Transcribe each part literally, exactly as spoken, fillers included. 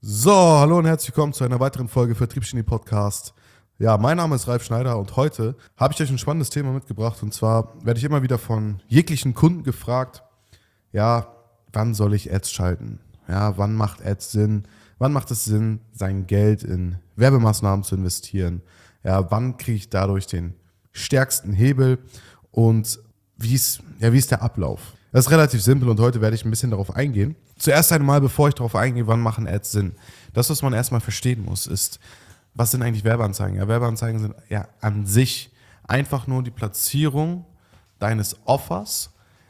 So, hallo und herzlich willkommen zu einer weiteren Folge Vertriebsgenie Podcast. Ja, mein Name ist Ralf Schneider und heute habe ich euch ein spannendes Thema mitgebracht. Und zwar werde ich immer wieder von jeglichen Kunden gefragt, ja, wann soll ich Ads schalten? Ja, wann macht Ads Sinn? Wann macht es Sinn, sein Geld in Werbemaßnahmen zu investieren? Ja, wann kriege ich dadurch den stärksten Hebel? Und wie ist, ja, wie ist der Ablauf? Das ist relativ simpel und heute werde ich ein bisschen darauf eingehen. Zuerst einmal, bevor ich darauf eingehe, wann machen Ads Sinn? Das, was man erstmal verstehen muss, ist, was sind eigentlich Werbeanzeigen? Ja, Werbeanzeigen sind ja an sich einfach nur die Platzierung deines Offers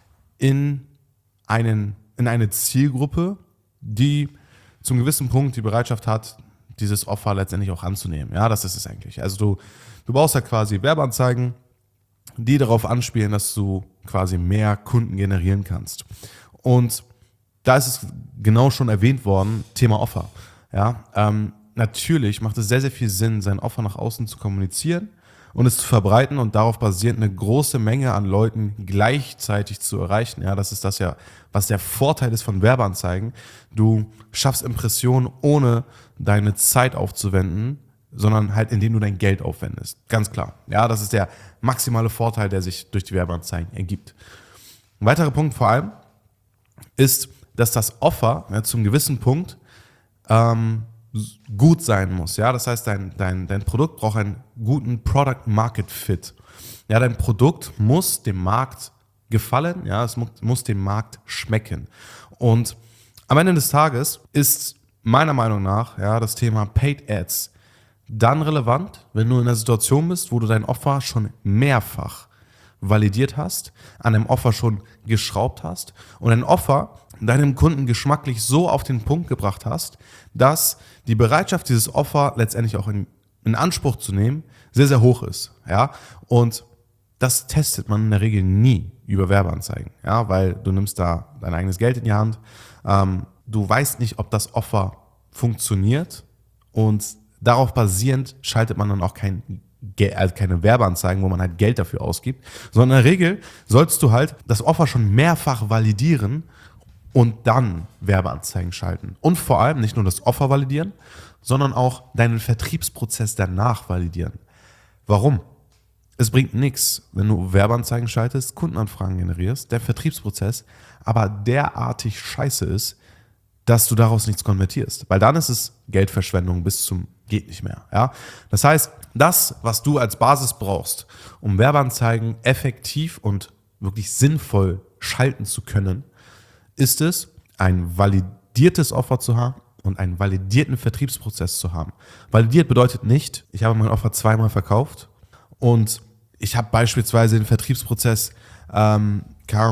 in, einen, in eine Zielgruppe, die zum gewissen Punkt die Bereitschaft hat, dieses Offer letztendlich auch anzunehmen. Ja, das ist es eigentlich. Also du, du baust ja quasi Werbeanzeigen, die darauf anspielen, dass du quasi mehr Kunden generieren kannst. Und da ist es genau schon erwähnt worden, Thema Offer. Ja, ähm, natürlich macht es sehr, sehr viel Sinn, sein Offer nach außen zu kommunizieren und es zu verbreiten und darauf basierend eine große Menge an Leuten gleichzeitig zu erreichen. Ja, das ist das ja, was der Vorteil ist von Werbeanzeigen. Du schaffst Impressionen, ohne deine Zeit aufzuwenden, sondern halt indem du dein Geld aufwendest. Ganz klar. Ja, das ist der maximale Vorteil, der sich durch die Werbeanzeigen ergibt. Ein weiterer Punkt vor allem ist, dass das Offer ja, zum gewissen Punkt ähm, gut sein muss. Ja, das heißt, dein, dein, dein Produkt braucht einen guten Product-Market-Fit. Ja, dein Produkt muss dem Markt gefallen, ja, es muss, muss dem Markt schmecken. Und am Ende des Tages ist meiner Meinung nach ja, das Thema Paid Ads dann relevant, wenn du in einer Situation bist, wo du dein Offer schon mehrfach validiert hast, an einem Offer schon geschraubt hast und ein Offer deinem Kunden geschmacklich so auf den Punkt gebracht hast, dass die Bereitschaft, dieses Offer letztendlich auch in, in Anspruch zu nehmen, sehr, sehr hoch ist. Ja? Und das testet man in der Regel nie über Werbeanzeigen, ja? Weil du nimmst da dein eigenes Geld in die Hand, ähm, du weißt nicht, ob das Offer funktioniert und darauf basierend schaltet man dann auch kein, also keine Werbeanzeigen, wo man halt Geld dafür ausgibt, sondern in der Regel sollst du halt das Offer schon mehrfach validieren und dann Werbeanzeigen schalten. Und vor allem nicht nur das Offer validieren, sondern auch deinen Vertriebsprozess danach validieren. Warum? Es bringt nichts, wenn du Werbeanzeigen schaltest, Kundenanfragen generierst, der Vertriebsprozess aber derartig scheiße ist, dass du daraus nichts konvertierst. Weil dann ist es Geldverschwendung bis zum geht nicht mehr. Ja? Das heißt, das, was du als Basis brauchst, um Werbeanzeigen effektiv und wirklich sinnvoll schalten zu können, ist es, ein validiertes Offer zu haben und einen validierten Vertriebsprozess zu haben. Validiert bedeutet nicht, ich habe mein Offer zweimal verkauft und ich habe beispielsweise den Vertriebsprozess ähm,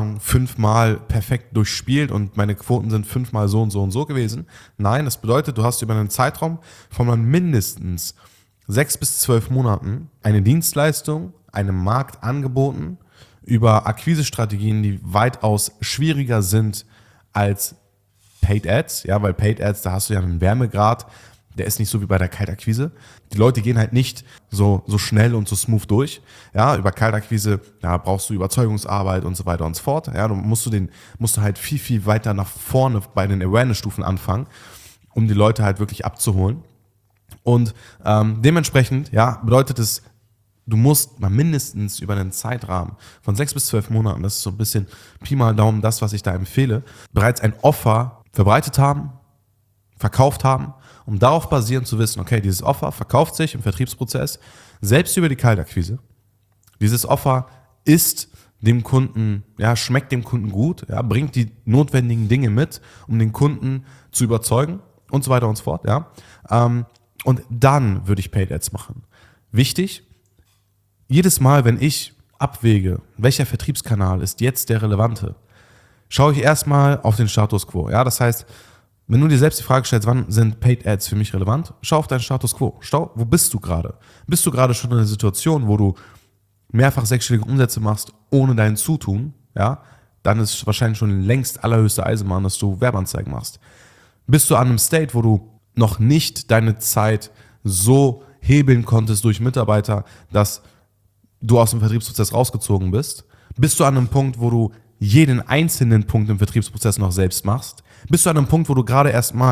fünfmal perfekt durchspielt und meine Quoten sind fünfmal so und so und so gewesen. Nein, das bedeutet, du hast über einen Zeitraum von mindestens sechs bis zwölf Monaten eine Dienstleistung einem Markt angeboten über Akquisestrategien, die weitaus schwieriger sind als Paid Ads, ja, weil Paid Ads, da hast du ja einen Wärmegrad, der ist nicht so wie bei der Kaltakquise. Die Leute gehen halt nicht so, so schnell und so smooth durch. Ja, über Kaltakquise, da brauchst du Überzeugungsarbeit und so weiter und so fort. Ja, du musst du den, musst du halt viel, viel weiter nach vorne bei den Awareness-Stufen anfangen, um die Leute halt wirklich abzuholen. Und ähm, dementsprechend, ja, bedeutet es, du musst mal mindestens über einen Zeitrahmen von sechs bis zwölf Monaten, das ist so ein bisschen Pi mal Daumen das, was ich da empfehle, bereits ein Offer verbreitet haben, verkauft haben, um darauf basierend zu wissen, okay, dieses Offer verkauft sich im Vertriebsprozess selbst über die Kaltakquise. Dieses Offer ist dem Kunden, ja, schmeckt dem Kunden gut, ja, bringt die notwendigen Dinge mit, um den Kunden zu überzeugen und so weiter und so fort. Ja. Und dann würde ich Paid Ads machen. Wichtig, jedes Mal, wenn ich abwäge, welcher Vertriebskanal ist jetzt der relevante, schaue ich erstmal auf den Status Quo. Ja, das heißt, wenn du dir selbst die Frage stellst, wann sind Paid Ads für mich relevant, schau auf deinen Status Quo. Schau, wo bist du gerade? Bist du gerade schon in einer Situation, wo du mehrfach sechsstellige Umsätze machst, ohne dein Zutun, ja, dann ist wahrscheinlich schon längst allerhöchste Eisenbahn, dass du Werbeanzeigen machst. Bist du an einem State, wo du noch nicht deine Zeit so hebeln konntest durch Mitarbeiter, dass du aus dem Vertriebsprozess rausgezogen bist? Bist du an einem Punkt, wo du jeden einzelnen Punkt im Vertriebsprozess noch selbst machst? Bist du an einem Punkt, wo du gerade erstmal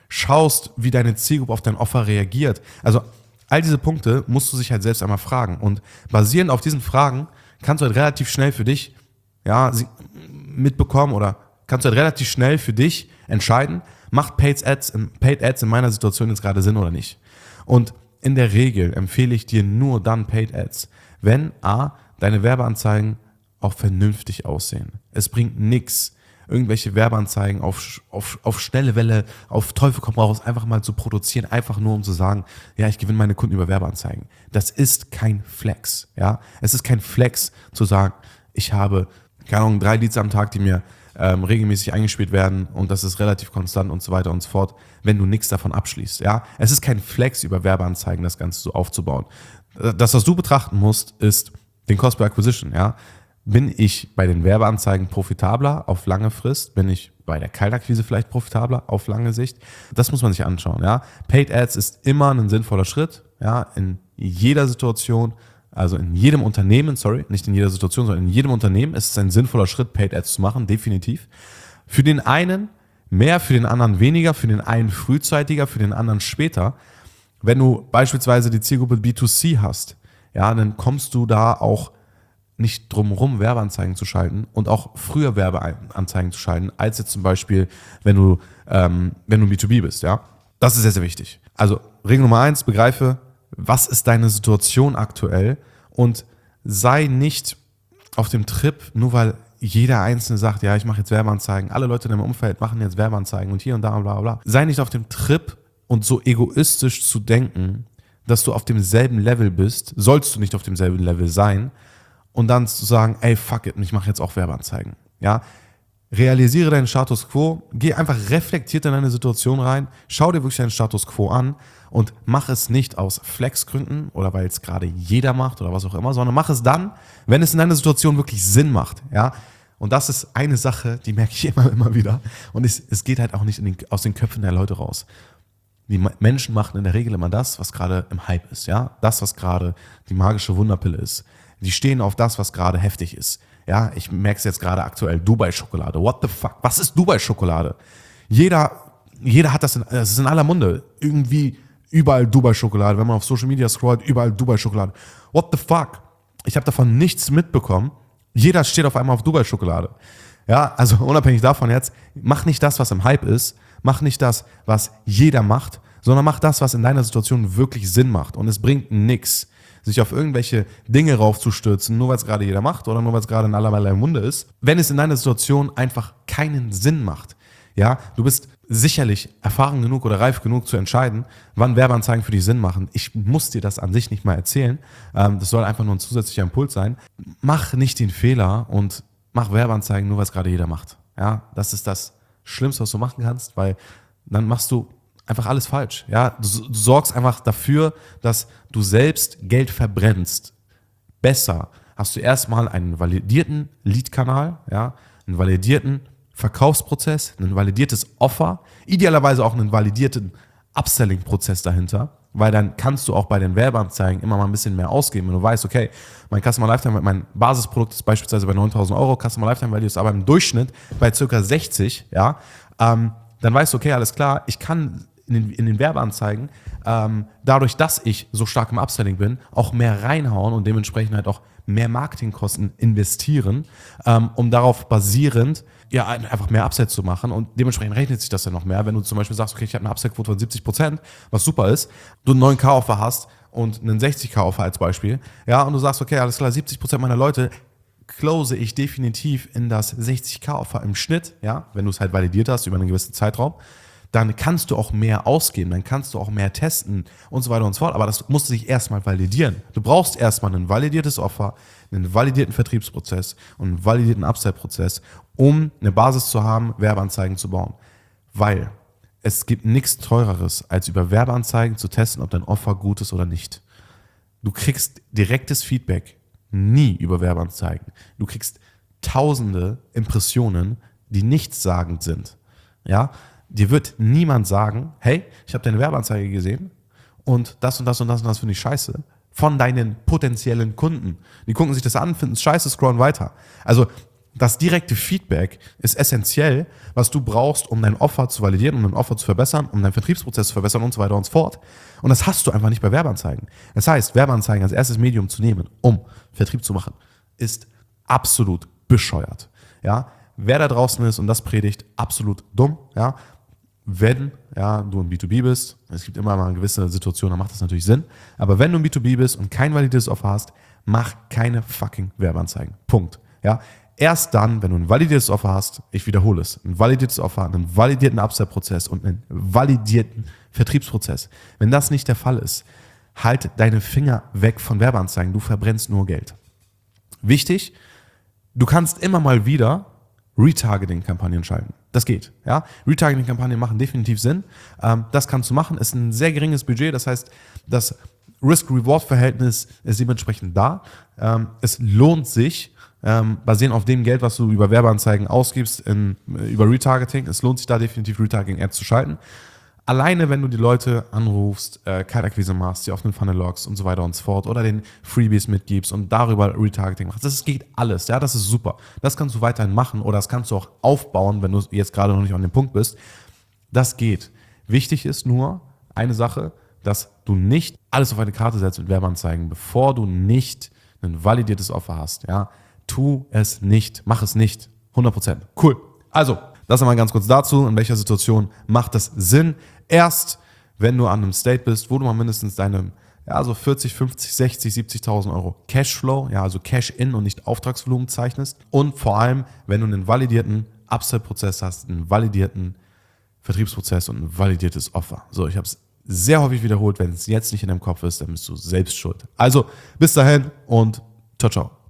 schaust, wie deine Zielgruppe auf dein Offer reagiert. Also all diese Punkte musst du sich halt selbst einmal fragen. Und basierend auf diesen Fragen kannst du halt relativ schnell für dich ja, mitbekommen oder kannst du halt relativ schnell für dich entscheiden, macht Paid Ads, Paid Ads in meiner Situation jetzt gerade Sinn oder nicht. Und in der Regel empfehle ich dir nur dann Paid Ads, wenn a, deine Werbeanzeigen auch vernünftig aussehen. Es bringt nichts, irgendwelche Werbeanzeigen auf, auf, auf schnelle Welle, auf Teufel komm raus, einfach mal zu produzieren, einfach nur um zu sagen, ja, ich gewinne meine Kunden über Werbeanzeigen. Das ist kein Flex, ja. Es ist kein Flex zu sagen, ich habe, keine Ahnung, drei Leads am Tag, die mir ähm, regelmäßig eingespielt werden und das ist relativ konstant und so weiter und so fort, wenn du nichts davon abschließt, ja. Es ist kein Flex, über Werbeanzeigen das Ganze so aufzubauen. Das, was du betrachten musst, ist den Cost per Acquisition, ja. Bin ich bei den Werbeanzeigen profitabler auf lange Frist? Bin ich bei der Kaltakquise vielleicht profitabler auf lange Sicht? Das muss man sich anschauen, ja. Paid Ads ist immer ein sinnvoller Schritt, ja, in jeder Situation, also in jedem Unternehmen, sorry, nicht in jeder Situation, sondern in jedem Unternehmen ist es ein sinnvoller Schritt, Paid Ads zu machen, definitiv. Für den einen mehr, für den anderen weniger, für den einen frühzeitiger, für den anderen später. Wenn du beispielsweise die Zielgruppe B zwei C hast, ja, dann kommst du da auch nicht drumherum, Werbeanzeigen zu schalten und auch früher Werbeanzeigen zu schalten, als jetzt zum Beispiel, wenn du, ähm, wenn du B zwei B bist, ja. Das ist sehr, sehr wichtig. Also Regel Nummer eins, begreife, was ist deine Situation aktuell und sei nicht auf dem Trip, nur weil jeder Einzelne sagt, ja, ich mache jetzt Werbeanzeigen, alle Leute in deinem Umfeld machen jetzt Werbeanzeigen und hier und da und bla bla bla. Sei nicht auf dem Trip und so egoistisch zu denken, dass du auf demselben Level bist, sollst du nicht auf demselben Level sein, und dann zu sagen, ey, fuck it, ich mache jetzt auch Werbeanzeigen. Ja? Realisiere deinen Status Quo, geh einfach reflektiert in deine Situation rein, schau dir wirklich deinen Status Quo an und mach es nicht aus Flexgründen oder weil es gerade jeder macht oder was auch immer, sondern mach es dann, wenn es in deiner Situation wirklich Sinn macht. Ja? Und das ist eine Sache, die merke ich immer, immer wieder. Und es, es geht halt auch nicht in den, aus den Köpfen der Leute raus. Die Menschen machen in der Regel immer das, was gerade im Hype ist. Ja? Das, was gerade die magische Wunderpille ist. Die stehen auf das, was gerade heftig ist. Ja, ich merke es jetzt gerade aktuell, Dubai-Schokolade. What the fuck? Was ist Dubai-Schokolade? Jeder, jeder hat das, in, das ist in aller Munde. Irgendwie überall Dubai-Schokolade. Wenn man auf Social Media scrollt, überall Dubai-Schokolade. What the fuck? Ich habe davon nichts mitbekommen. Jeder steht auf einmal auf Dubai-Schokolade. Ja, also unabhängig davon jetzt, mach nicht das, was im Hype ist. Mach nicht das, was jeder macht, sondern mach das, was in deiner Situation wirklich Sinn macht. Und es bringt nichts, sich auf irgendwelche Dinge raufzustürzen, nur weil es gerade jeder macht oder nur weil es gerade in allerlei Munde ist, wenn es in deiner Situation einfach keinen Sinn macht. Ja, du bist sicherlich erfahren genug oder reif genug zu entscheiden, wann Werbeanzeigen für dich Sinn machen. Ich muss dir das an sich nicht mal erzählen. Das soll einfach nur ein zusätzlicher Impuls sein. Mach nicht den Fehler und mach Werbeanzeigen nur, weil es gerade jeder macht. Ja, das ist das Schlimmste, was du machen kannst, weil dann machst du einfach alles falsch. Ja, du, du sorgst einfach dafür, dass du selbst Geld verbrennst. Besser hast du erstmal einen validierten Lead-Kanal, ja, einen validierten Verkaufsprozess, ein validiertes Offer, idealerweise auch einen validierten Upselling-Prozess dahinter, weil dann kannst du auch bei den Werbeanzeigen immer mal ein bisschen mehr ausgeben. Wenn du weißt, okay, mein Customer Lifetime, mein Basisprodukt ist beispielsweise bei neuntausend Euro, Customer Lifetime Value ist aber im Durchschnitt bei ca. sechzig, ja, ähm, dann weißt du, okay, alles klar, ich kann in den, in den Werbeanzeigen, ähm, dadurch, dass ich so stark im Upselling bin, auch mehr reinhauen und dementsprechend halt auch mehr Marketingkosten investieren, ähm, um darauf basierend ja einfach mehr Upsell zu machen und dementsprechend rechnet sich das dann noch mehr. Wenn du zum Beispiel sagst, okay, ich habe eine Upsell-Quote von siebzig Prozent, was super ist, du einen neun K-Offer hast und einen sechzig K-Offer als Beispiel, ja, und du sagst, okay, alles klar, siebzig Prozent meiner Leute close ich definitiv in das sechzig K-Offer im Schnitt, ja, wenn du es halt validiert hast über einen gewissen Zeitraum, dann kannst du auch mehr ausgeben, dann kannst du auch mehr testen und so weiter und so fort. Aber das musst du sich erstmal validieren. Du brauchst erstmal ein validiertes Offer, einen validierten Vertriebsprozess und einen validierten Upsell-Prozess, um eine Basis zu haben, Werbeanzeigen zu bauen. Weil es gibt nichts Teureres, als über Werbeanzeigen zu testen, ob dein Offer gut ist oder nicht. Du kriegst direktes Feedback nie über Werbeanzeigen. Du kriegst tausende Impressionen, die nichtssagend sind. Ja, dir wird niemand sagen, hey, ich habe deine Werbeanzeige gesehen und das und das und das und das finde ich scheiße, von deinen potenziellen Kunden. Die gucken sich das an, finden es scheiße, scrollen weiter. Also Das direkte Feedback ist essentiell, was du brauchst, um dein Offer zu validieren, um dein Offer zu verbessern, um deinen Vertriebsprozess zu verbessern und so weiter und so fort. Und das hast du einfach nicht bei Werbeanzeigen. Das heißt, Werbeanzeigen als erstes Medium zu nehmen, um Vertrieb zu machen, ist absolut bescheuert. Ja? Wer da draußen ist und das predigt, absolut dumm. Ja? Wenn ja, du im B zwei B bist, es gibt immer mal eine gewisse Situation, da macht das natürlich Sinn, aber wenn du im B zwei B bist und kein validiertes Offer hast, mach keine fucking Werbeanzeigen. Punkt. Ja? Erst dann, wenn du ein validiertes Offer hast, ich wiederhole es, ein validiertes Offer, einen validierten Upsell-Prozess und einen validierten Vertriebsprozess, wenn das nicht der Fall ist, halt deine Finger weg von Werbeanzeigen, du verbrennst nur Geld. Wichtig, du kannst immer mal wieder Retargeting-Kampagnen schalten. Das geht. Ja? Retargeting-Kampagnen machen definitiv Sinn. Ähm, das kannst du machen, ist ein sehr geringes Budget, das heißt, das Risk-Reward-Verhältnis ist dementsprechend da. Ähm, es lohnt sich, Ähm, basierend auf dem Geld, was du über Werbeanzeigen ausgibst, in, über Retargeting. Es lohnt sich da definitiv, Retargeting-Ads zu schalten. Alleine, wenn du die Leute anrufst, äh, Kaltakquise machst, die auf den Funnel loggst und so weiter und so fort oder den Freebies mitgibst und darüber Retargeting machst. Das geht alles, ja, das ist super. Das kannst du weiterhin machen oder das kannst du auch aufbauen, wenn du jetzt gerade noch nicht an dem Punkt bist. Das geht. Wichtig ist nur eine Sache, dass du nicht alles auf eine Karte setzt mit Werbeanzeigen, bevor du nicht ein validiertes Offer hast, ja. Tu es nicht, mach es nicht, hundert Prozent. Cool. Also, das einmal ganz kurz dazu, in welcher Situation macht das Sinn. Erst, wenn du an einem State bist, wo du mal mindestens deine, ja, so vierzig, fünfzig, sechzig, siebzigtausend Euro Cashflow, ja, also Cash-In und nicht Auftragsvolumen zeichnest. Und vor allem, wenn du einen validierten Upsell-Prozess hast, einen validierten Vertriebsprozess und ein validiertes Offer. So, ich habe es sehr häufig wiederholt. Wenn es jetzt nicht in deinem Kopf ist, dann bist du selbst schuld. Also, bis dahin und ciao, ciao.